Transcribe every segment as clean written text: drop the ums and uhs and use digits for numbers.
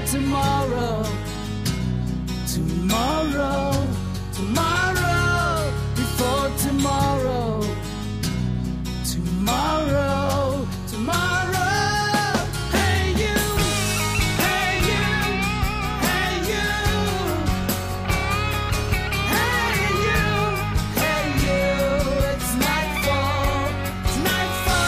tomorrow, tomorrow, tomorrow, before tomorrow, tomorrow, tomorrow. Hey you, hey you, hey you, hey you, hey you, it's nightfall, it's nightfall.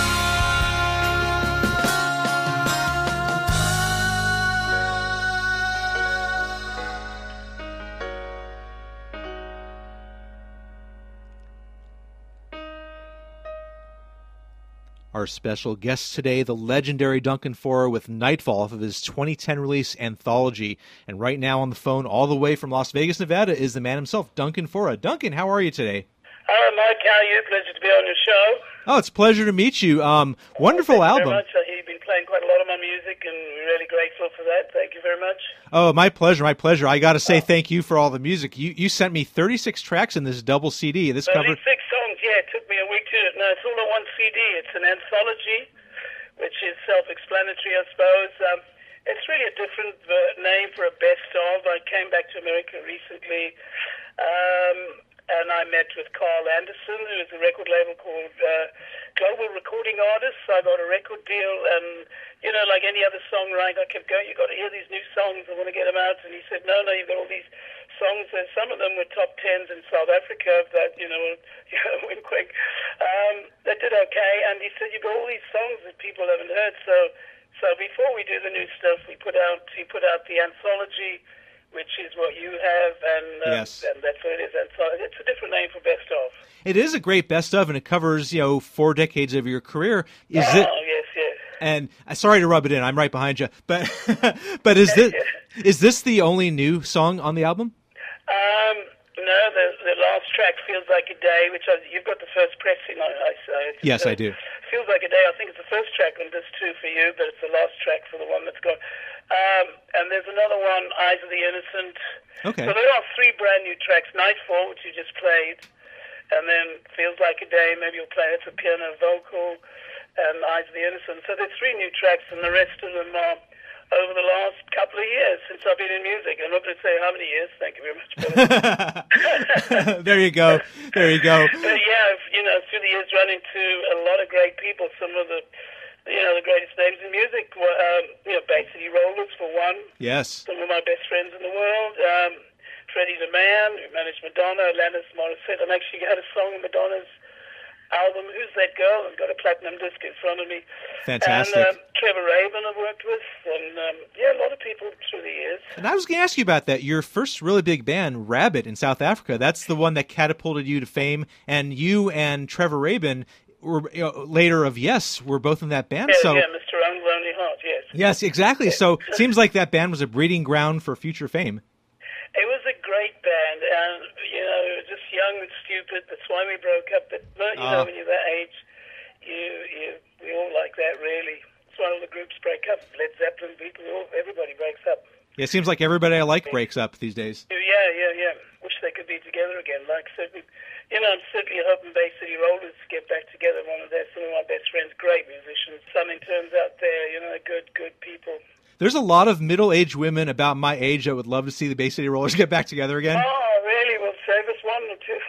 Our special guest today, the legendary Duncan Fora with Nightfall off of his 2010 release Anthology. And right now on the phone, all the way from Las Vegas, Nevada, is the man himself, Duncan Fora. Duncan, how are you today? Hello, Mike. How are you? Pleasure to be on your show. Oh, it's a pleasure to meet you. Wonderful Thank album. you very much. You've been playing quite a lot of my music, and we're really grateful for that. Thank you very much. Oh, my pleasure, my pleasure. I got to say thank you for all the music. You sent me 36 tracks in this double CD. This 36 covered... songs, yeah. It took me a week to... No, it's all on one CD. It's an anthology, which is self-explanatory, I suppose. It's really a different name for a best-of. I came back to America recently, and I met with Carl Anderson, who has a record label called Global Recording Artists. I got a record deal, and, you know, like any other songwriter, I kept going, you got to hear these new songs, I want to get them out. And he said, no, you've got all these songs. And some of them were top tens in South Africa that, wink, wink. That did okay. And he said, you've got all these songs that people haven't heard. So before we do the new stuff, he put out the anthology, which is what you have, and Yes. and that's what it is. And so it's a different name for best of. It is a great best of, and it covers, 4 decades of your career. Is Oh, it? yes, yes. And sorry to rub it in, I'm right behind you. But but is this the only new song on the album? No, the last track, Feels Like a Day, which you've got the first pressing on, I say. Yes, I do. Feels Like a Day, I think it's the first track on this too for you, but it's the last track for the one that's gone. And there's another one, Eyes of the Innocent. Okay. So there are 3 brand new tracks. Nightfall, which you just played, and then Feels Like a Day, maybe you'll play, it's a piano vocal, and Eyes of the Innocent. So there's 3 new tracks, and the rest of them are over the last couple of years since I've been in music. I'm not going to say how many years, thank you very much. There you go. There you go. But yeah, through the years run into a lot of great people. Some of the greatest names in music were, Bay City Rollers for one. Yes. Some of my best friends in the world. Freddie DeMann, who managed Madonna, Alanis Morissette. I'm actually got a song in Madonna's album, Who's That Girl? I've got a platinum disc in front of me. Fantastic. And Trevor Rabin I've worked with, and a lot of people through the years. And I was going to ask you about that. Your first really big band, Rabbit, in South Africa, that's the one that catapulted you to fame, and you and Trevor Rabin were later of Yes were both in that band. Yeah, so Mr. Lonely Heart, yes. Yes, exactly. Yeah. So it seems like that band was a breeding ground for future fame. It was a great band, and it was just young and stupid. That's why we broke up. But when you're that age, we all like that. Really, it's why all the groups break up. Led Zeppelin, Beatles, everybody breaks up. Yeah, it seems like everybody I like breaks up these days. Yeah. Wish they could be together again. I'm certainly hoping Bay City Rollers get back together. Some of my best friends, great musicians. Something turns out there, good people. There's a lot of middle-aged women about my age that would love to see the Bay City Rollers get back together again. Oh, really? Well, save us one or two.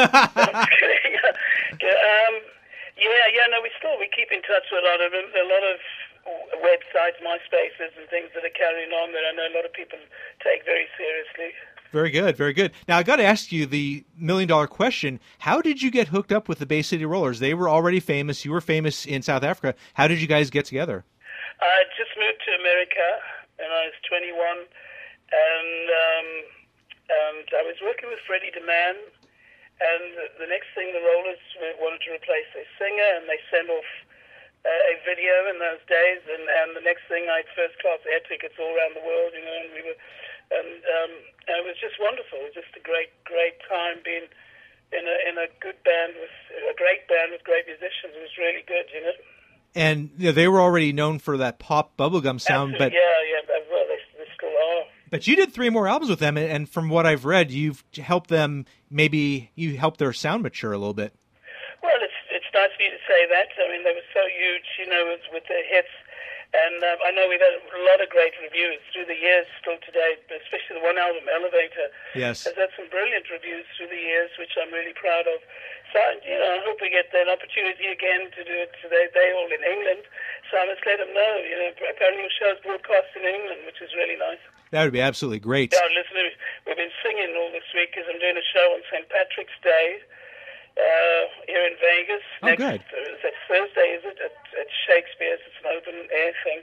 We keep in touch with a lot of websites, MySpaces, and things that are carrying on that I know a lot of people take very seriously. Very good, very good. Now, I got to ask you the million-dollar question. How did you get hooked up with the Bay City Rollers? They were already famous. You were famous in South Africa. How did you guys get together? I just moved to America, and I was 21, and I was working with Freddie DeMann, and the next thing the Rollers wanted to replace their singer, and they sent off a video in those days, and the next thing I had first-class air tickets all around the world, and we were, and it was just wonderful. It was just a great time being in a good band with a great band with great musicians. It was really good, And they were already known for that pop bubblegum sound, Absolutely. but Well, they still are. But you did 3 more albums with them, and from what I've read, you've helped them. Maybe you helped their sound mature a little bit. Well, it's nice of you to say that. I mean, they were so huge, with their hits, And I know we've had a lot of great reviews through the years still today, especially the one album, Elevator, Yes. has had some brilliant reviews through the years, which I'm really proud of. So, I hope we get an opportunity again to do it. They're all in England, so I must let them know. Apparently the show's broadcast in England, which is really nice. That would be absolutely great. Yeah, listen, we've been singing all this week because I'm doing a show on St. Patrick's Day here in Vegas. Oh, good. It's Thursday, is it? At Shakespeare's. It's an open-air thing.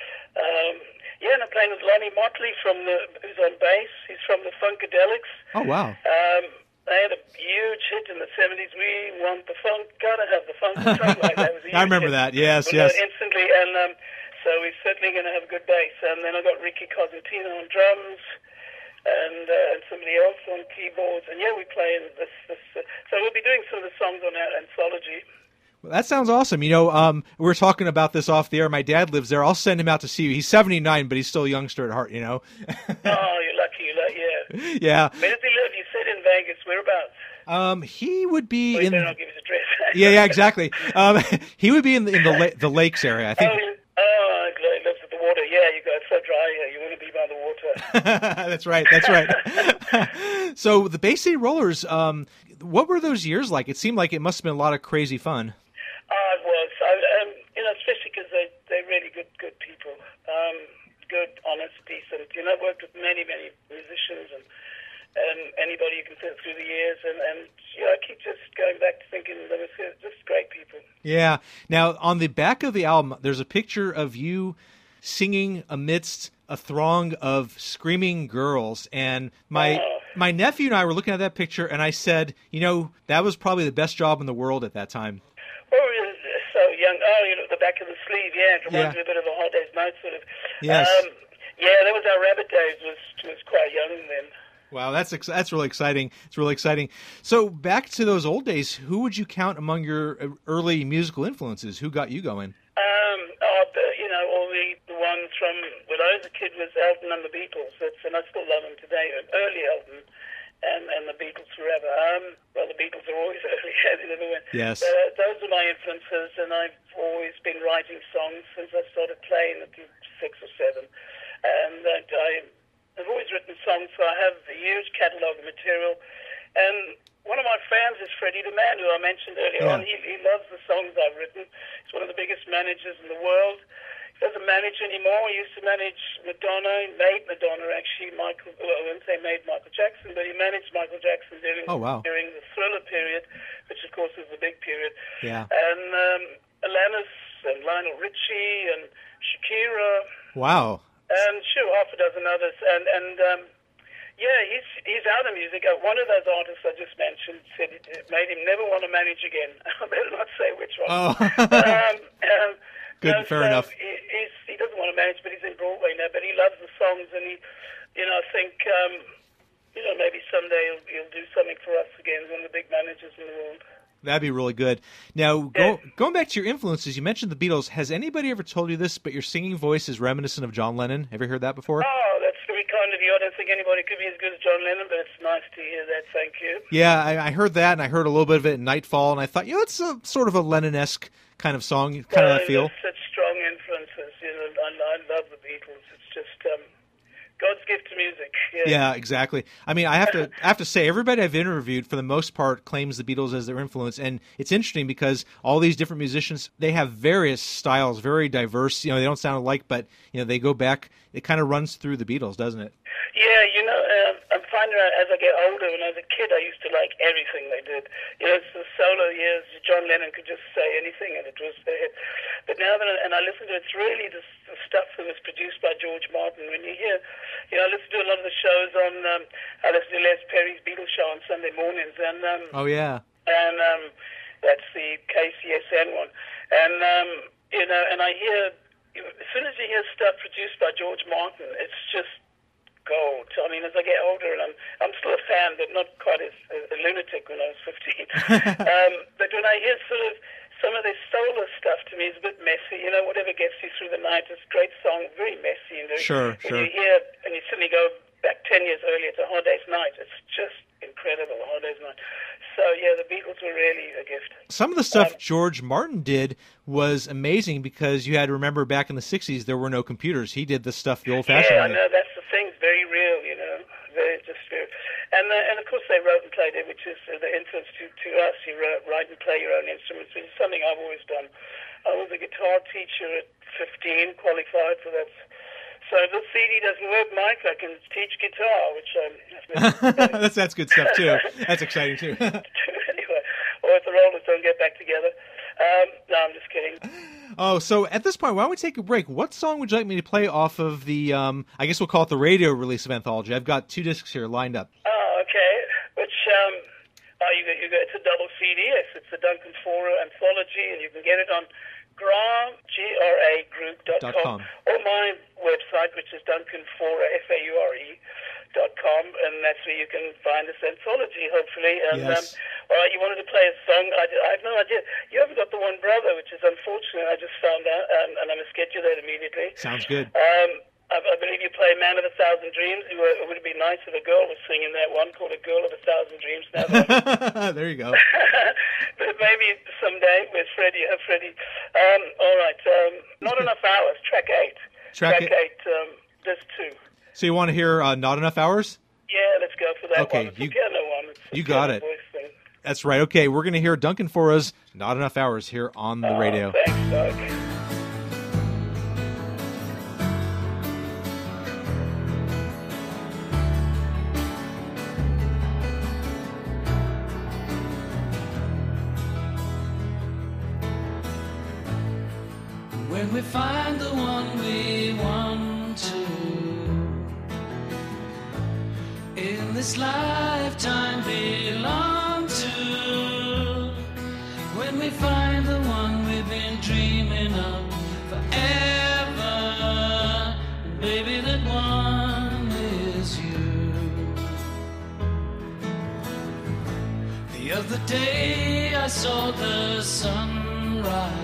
And I'm playing with Lonnie Motley who's on bass. He's from the Funkadelics. Oh, wow. They had a huge hit in the 70s. We want the funk, gotta have the funk. Something like that. It was a I huge remember hit. that. Yes, We'll yes. know instantly, and so we're certainly going to have a good bass. And then I've got Ricky Cosentino on drums, and somebody else on keyboards. And we're playing this. So we'll be doing some of the songs on our anthology. Well, that sounds awesome. We were talking about this off the air. My dad lives there. I'll send him out to see you. He's 79, but he's still a youngster at heart, Oh, you're lucky, yeah. Yeah. Where does he live? You said in Vegas. Whereabouts? He would be Well, you in. better not give his address. Yeah, exactly. He would be in the lakes area, I think. He lives at the water. Yeah, it's so dry here. You want to be by the water. That's right. That's right. So the Bay City Rollers, what were those years like? It seemed like it must have been a lot of crazy fun. It was. Especially because they're really good people. Good, honest, decent. I've worked with many, many musicians and anybody you can think through the years, and I keep just going back to thinking they were just great people. Yeah. Now, on the back of the album, there's a picture of you singing amidst a throng of screaming girls, and my nephew and I were looking at that picture, and I said, that was probably the best job in the world at that time. Oh, so young. The back of the sleeve, it reminds me a bit of a Hard Day's Night sort of. Yes. That was our Rabbit Days, was quite young then. Wow, that's really exciting. It's really exciting. So back to those old days, who would you count among your early musical influences? Who got you going? All the ones from when I was a kid was Elton and the Beatles. And I still love them today. Early Elton and the Beatles forever. The Beatles are always early. They never went. Yes. Those are my influences, and I've always been writing songs since I started playing at 6 or 7. And I've always written songs, so I have a huge catalogue of material. And one of my fans is Freddie DeMann, who I mentioned earlier on. He loves the songs I've written. He's one of the biggest managers in the world. He doesn't manage anymore. He used to manage Madonna. He made Madonna, actually. I wouldn't say made Michael Jackson, but he managed Michael Jackson during the Thriller period, which, of course, is the big period. Yeah. And Alanis and Lionel Richie and Shakira. Wow. And half a dozen others. He's out of music. One of those artists I just mentioned said it made him never want to manage again. I better not say which one. Oh. Good, fair enough. He doesn't want to manage, but he's in Broadway now. But he loves the songs, and I think, maybe someday he'll do something for us again. He's one of the big managers in the world. That'd be really good. Now, going back to your influences, you mentioned the Beatles. Has anybody ever told you this, but your singing voice is reminiscent of John Lennon? Have you heard that before? Oh, that's very kind of you. I don't think anybody could be as good as John Lennon, but it's nice to hear that. Thank you. Yeah, I heard that, and I heard a little bit of it in Nightfall, and I thought, it's a sort of a Lennon-esque kind of song, kind of that feel. Such strong influences. I love the Beatles. It's just God's gift to music. Yeah, exactly. I mean, I have to say, everybody I've interviewed, for the most part, claims the Beatles as their influence, and it's interesting because all these different musicians, they have various styles, very diverse. They don't sound alike, but they go back. It kind of runs through the Beatles, doesn't it? Yeah, I'm finding out as I get older. When I was a kid, I used to like everything they did. It's the solo years. John Lennon could just say anything, and it was their hit. But now that I listen to it, it's really the stuff that was produced by George Martin. When you hear, I listen to a lot of the shows on. I listen to Les Perry's Beatles show on Sunday mornings, and and that's the KCSN one, and and I hear as soon as you hear stuff produced by George Martin, it's just gold. I mean, as I get older, and I'm still a fan, but not quite as a lunatic when I was 15. But when I hear sort of some of this solo stuff, to me is a bit messy. Whatever gets you through the night. It's a great song, very messy. Sure. You hear, and you suddenly go back 10 years earlier to Hard Day's Night. It's just incredible, Hard Day's Night. So, yeah, the Beatles were really a gift. Some of the stuff George Martin did was amazing because you had to remember back in the 60s there were no computers. He did the stuff the old-fashioned Yeah, way. no, that's the thing. It's very real, you know. Very, just very. And of course they wrote and played it, which is the influence to us. You write and play your own instruments, which is something I've always done. I was a guitar teacher at 15, qualified for that. So if the CD doesn't work, Mike, I can teach guitar, which That's good stuff too. That's exciting too. anyway, or if the Rollers don't get back together. No, I'm just kidding. Oh, so at this point, why don't we take a break? What song would you like me to play off of the, I guess we'll call it the radio release of Anthology? I've got 2 discs here lined up. Oh, okay. Which, it's a double CD. Yes, it's the Duncan Fora Anthology, and you can get it on gragroup.com or my website, which is DuncanFora, FAURE.com, and that's where you can find this anthology, hopefully. And, Yes. all right, you wanted to play a song. I have no idea. You haven't got the One Brother, which is unfortunate. I just found out, and I'm going to schedule that immediately. Sounds good. I believe you play Man of a Thousand Dreams. It would be nice if a girl was singing that one called A Girl of a Thousand Dreams. Now, There you go. but maybe someday with Freddie. All right. Not Enough Hours, track 8. Track 8, there's 2. So you want to hear Not Enough Hours? Yeah, let's go for that Okay, one. It's a piano one. It's a you got piano it. voice thing. That's right. Okay, we're going to hear Duncan Fora's Not Enough Hours here on the radio. Thanks, Doug. When we find the one we want to, in this lifetime belong to, when we find the one we've been dreaming of forever, baby, that one is you. The other day I saw the sunrise,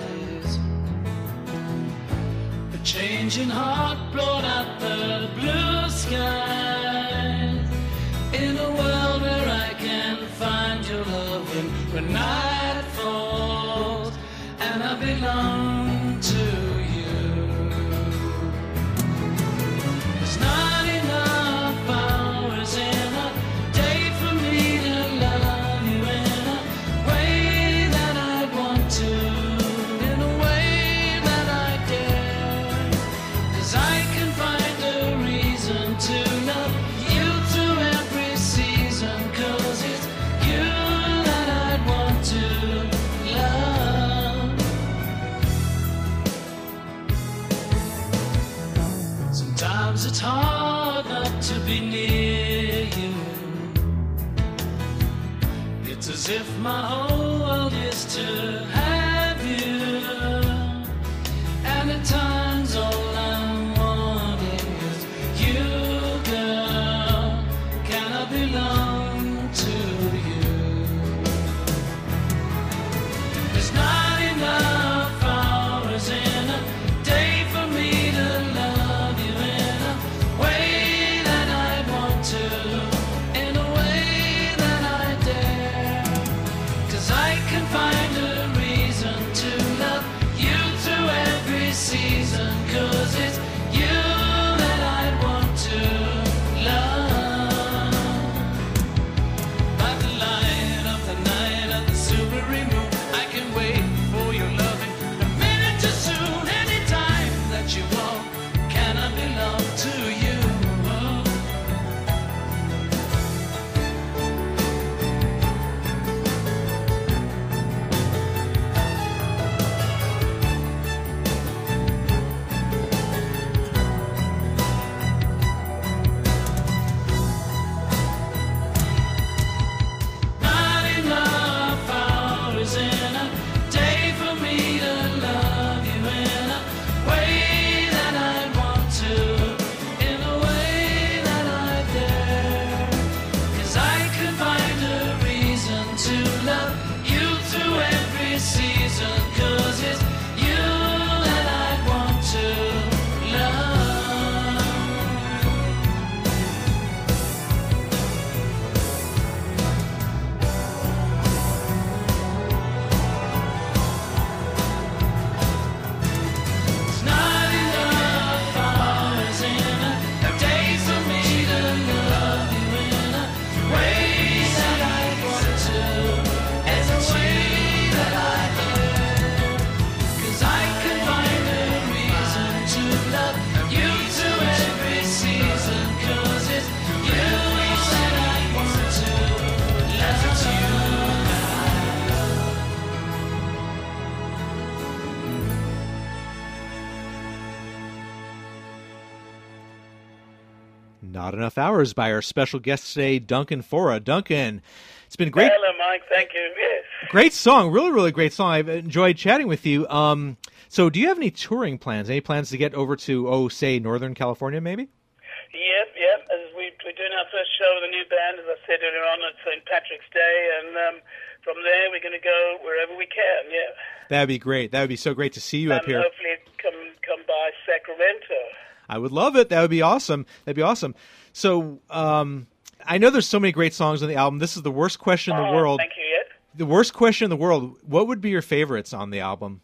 changing heart blowed out the blue skies, in a world where I can find your loving when night falls and I belong to you. There's not enough hours in a day for me to love you in a way that I want to, in a way that I dare. I can find a reason to love you through every season, 'cause it's you that I'd want to love. Sometimes it's hard not to be near you. It's as if my whole world is to have you, and at times all I'm wanting is you, girl. Can I belong to you? There's not enough hours in a day for me to love you in a way that I want to, in a way that I dare. 'Cause I can find a reason to love you through every season. Not Enough Hours by our special guest today, Duncan Fora. Duncan, it's been great. Hello, Mike. Thank you. Yes. Great song. Really, really great song. I've enjoyed chatting with you. So do you have any touring plans? Any plans to get over to, say, Northern California, maybe? Yep. As we're doing our first show with a new band, as I said earlier on, at St. Patrick's Day, and from there we're going to go wherever we can, yeah. That'd be great. That would be so great to see you up here. Hopefully come by Sacramento. I would love it. That would be awesome. That'd be awesome. So I know there's so many great songs on the album. This is the worst question in the world. Thank you, yeah. The worst question in the world. What would be your favorites on the album?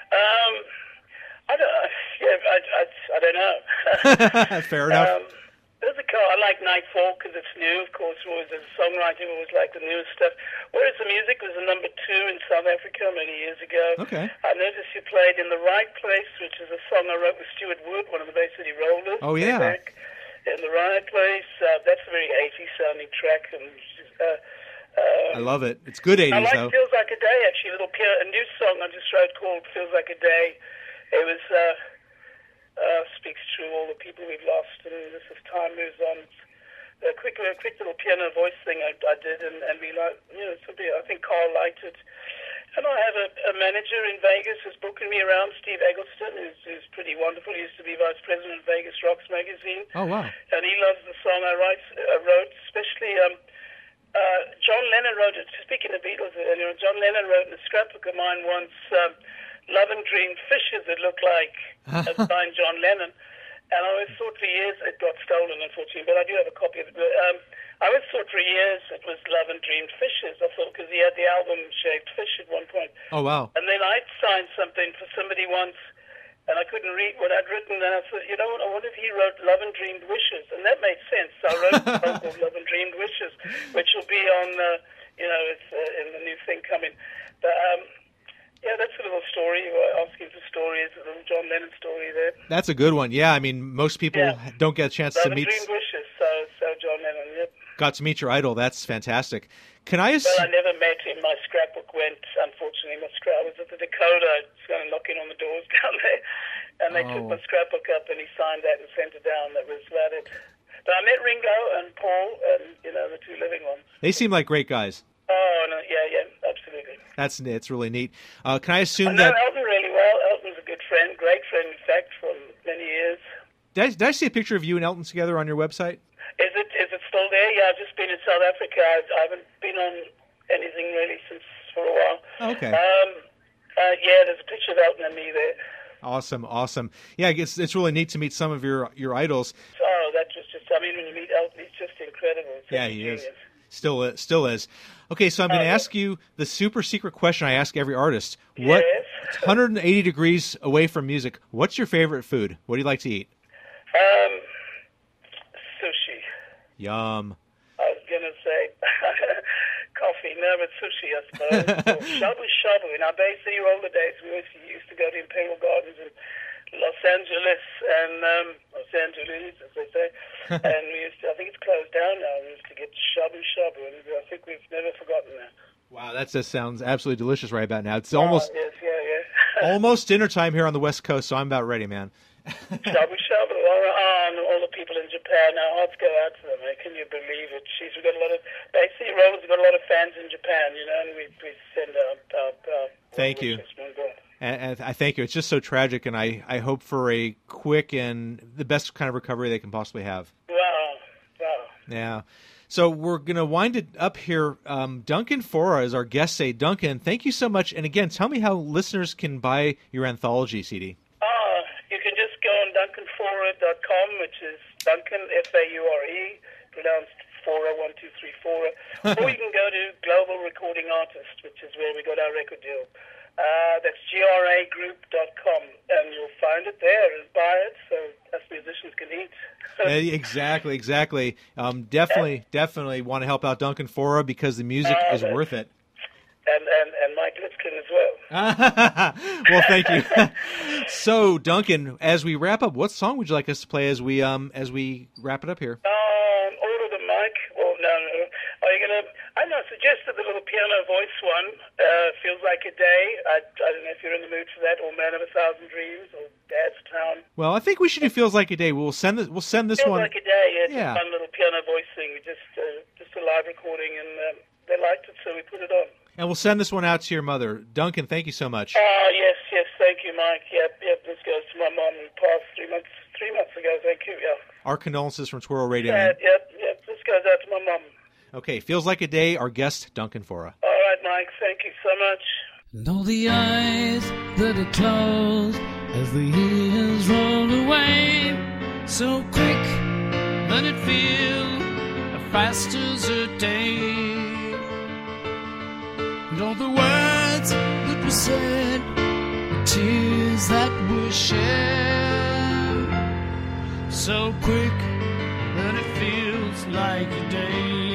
I don't know. Fair enough. There's a car. I like Nightfall because it's new, of course. Always as a songwriter, I always like the newest stuff. Whereas the music was a number 2 in South Africa many years ago. Okay. I noticed you played In the Right Place, which is a song I wrote with Stuart Wood, one of the Bay City Rollers. Oh, yeah. Back. In the Right Place. That's a very 80s sounding track. And I love it. It's good 80s, I like though. Feels Like a Day, actually. A new song I just wrote called Feels Like a Day. It was speaks to all the people we've lost, and this as time moves on. A quick little piano voice thing I did, and we like, something I think Carl liked it. And I have a manager in Vegas who's booking me around, Steve Eggleston, who's pretty wonderful. He used to be vice president of Vegas Rocks magazine. Oh, wow. And he loves the song I wrote, especially John Lennon wrote it. Speaking of Beatles earlier, John Lennon wrote in a scrapbook of mine once, Love and Dreamed Fishes that look like signed John Lennon. And I always thought for years, it got stolen, unfortunately, but I do have a copy of it. I always thought for years it was Love and Dreamed Fishes. I thought because he had the album Shaved Fish at one point. Oh, wow. And then I signed something for somebody once, and I couldn't read what I'd written, and I thought, you know what, I wonder if he wrote Love and Dreamed Wishes. And that made sense. So I wrote a song called Love and Dreamed Wishes, which will be on, it's in the new thing coming. But, yeah, that's a little story. You were asking for stories, a little John Lennon story there. That's a good one. Yeah, I mean, most people don't get a chance to meet. Dream Wishes, so John Lennon, yep. Got to meet your idol. That's fantastic. Can I? Well, I never met him. My scrapbook went, unfortunately. I was at the Dakota. I was going to knock in on the doors down there, and they took my scrapbook up, and he signed that and sent it down. That was about it. But I met Ringo and Paul, and the 2 living ones. They seem like great guys. Oh, no, yeah, absolutely. It's really neat. Can I assume I know that Elton really well. Elton's a good friend, great friend, in fact, for many years. did I see a picture of you and Elton together on your website? Is it still there? Yeah, I've just been in South Africa. I haven't been on anything really since for a while. Oh, okay. Yeah, there's a picture of Elton and me there. Awesome. Yeah, I guess it's really neat to meet some of your idols. Oh, that was just, when you meet Elton, he's just incredible. Yeah, he is. Still is. Okay, so I'm going to ask you the super secret question I ask every artist. What, Yes. 180 degrees away from music, what's your favorite food? What do you like to eat? Sushi. Yum. I was going to say coffee, no, but sushi, I suppose. Shabu-shabu. In our Bay City Roller days, we used to go to Imperial Gardens in Los Angeles, as they say, and we used to, I think it's closed down now, we used to get shabu-shabu, and I think we've never forgotten that. Wow, that just sounds absolutely delicious right about now. It's almost Yes, yeah. almost dinner time here on the West Coast, so I'm about ready, man. Shabu-shabu, all the people in Japan, our hearts go out to them. Can you believe it? Jeez, we've got a lot of, Bay City Rollers have got a lot of fans in Japan, and we send our Thank you. And I thank you. It's just so tragic, and I hope for a quick and the best kind of recovery they can possibly have. Wow. Yeah. So we're going to wind it up here. Duncan Fora is our guest today. Duncan, thank you so much. And again, tell me how listeners can buy your anthology CD. You can just go on DuncanFora.com, which is Duncan, F-A-U-R-E, pronounced Fora, 1, 2, 3, Fora. Or you can go to Global Recording Artist, which is where we got our record deal. That's gragroup.com, and you'll find it there and buy it so us musicians can eat. Exactly. Definitely want to help out Duncan Fora because the music is worth it. And Mike Lipkin as well. Well, thank you. So, Duncan, as we wrap up, what song would you like us to play as we wrap it up here? Order the Mike. Well, no. Are you gonna? I know. So suggested the little piano voice one, Feels Like a Day. I don't know if you're in the mood for that, or Man of a Thousand Dreams, or Dad's Town. Well, I think we should do Feels Like a Day. We'll send this Feels one. Like a Day, yeah. It's Yeah. a fun little piano voice thing. Just a live recording, and they liked it, so we put it on. And we'll send this one out to your mother. Duncan, thank you so much. Yes, thank you, Mike. Yep, this goes to my mom who passed 3 months ago. Thank you, yeah. Our condolences from Twirl Radio. Man. Yep, this goes out to my mom. Okay, Feels Like a Day, our guest, Duncan Fora. All right, Mike, thank you so much. And all the eyes that are closed as the years roll away, so quick that it feels fast as a day. And all the words that were said, the tears that were shed, so quick that it feels like a day.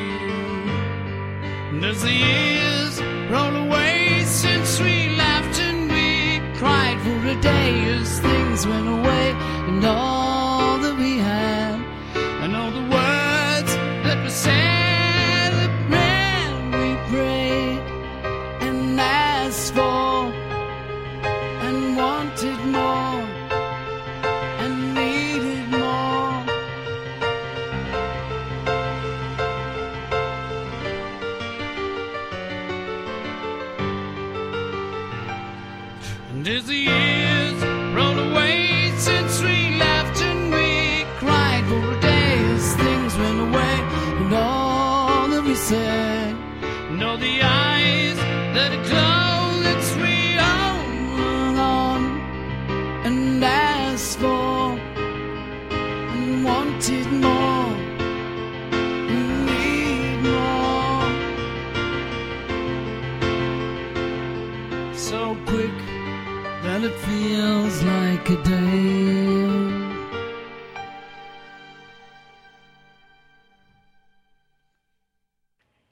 And as the years roll away since we laughed and we cried for a day, as things went away and all that we had, and all the words that were said, the prayer we prayed and asked for and wanted more and needed more. And as the years rolled away since we laughed and we cried for a day, as things went away and all that we said, and all the eyes that are closed that we hung on and asked for and wanted more and need more. So quick that it feels like a day.